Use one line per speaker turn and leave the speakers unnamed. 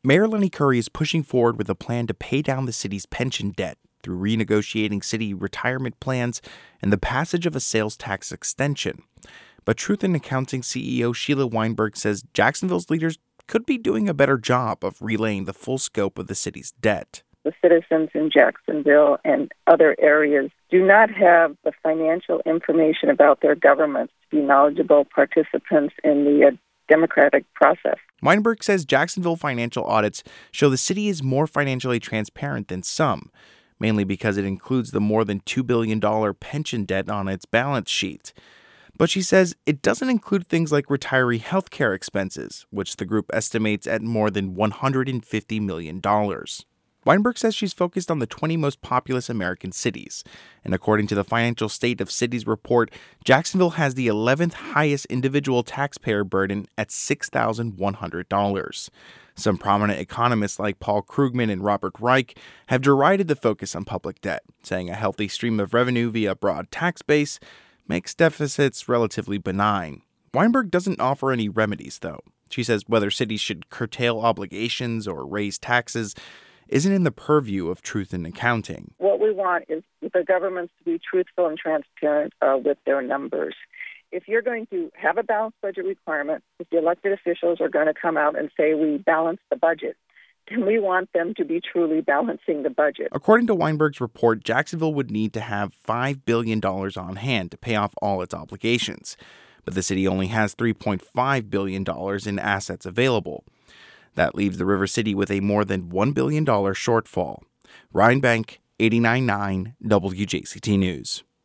Mayor Lenny Curry is pushing forward with a plan to pay down the city's pension debt through renegotiating city retirement plans and the passage of a sales tax extension. But Truth in Accounting CEO Sheila Weinberg says Jacksonville's leaders could be doing a better job of relaying the full scope of the city's debt.
The citizens in Jacksonville and other areas do not have the financial information about their governments to be knowledgeable participants in the democratic process.
Weinberg says Jacksonville financial audits show the city is more financially transparent than some, mainly because it includes the more than $2 billion pension debt on its balance sheet. But she says it doesn't include things like retiree health care expenses, which the group estimates at more than $150 million. Weinberg says she's focused on the 20 most populous American cities, and according to the Financial State of Cities report, Jacksonville has the 11th highest individual taxpayer burden at $6,100. Some prominent economists like Paul Krugman and Robert Reich have derided the focus on public debt, saying a healthy stream of revenue via a broad tax base makes deficits relatively benign. Weinberg doesn't offer any remedies, though. She says whether cities should curtail obligations or raise taxes isn't in the purview of Truth in Accounting.
What we want is the governments to be truthful and transparent with their numbers. If you're going to have a balanced budget requirement, if the elected officials are going to come out and say we balance the budget, then we want them to be truly balancing the budget.
According to Weinberg's report, Jacksonville would need to have $5 billion on hand to pay off all its obligations, but the city only has $3.5 billion in assets available. That leaves the River City with a more than $1 billion shortfall. Ryan Bank, 89.9 WJCT News.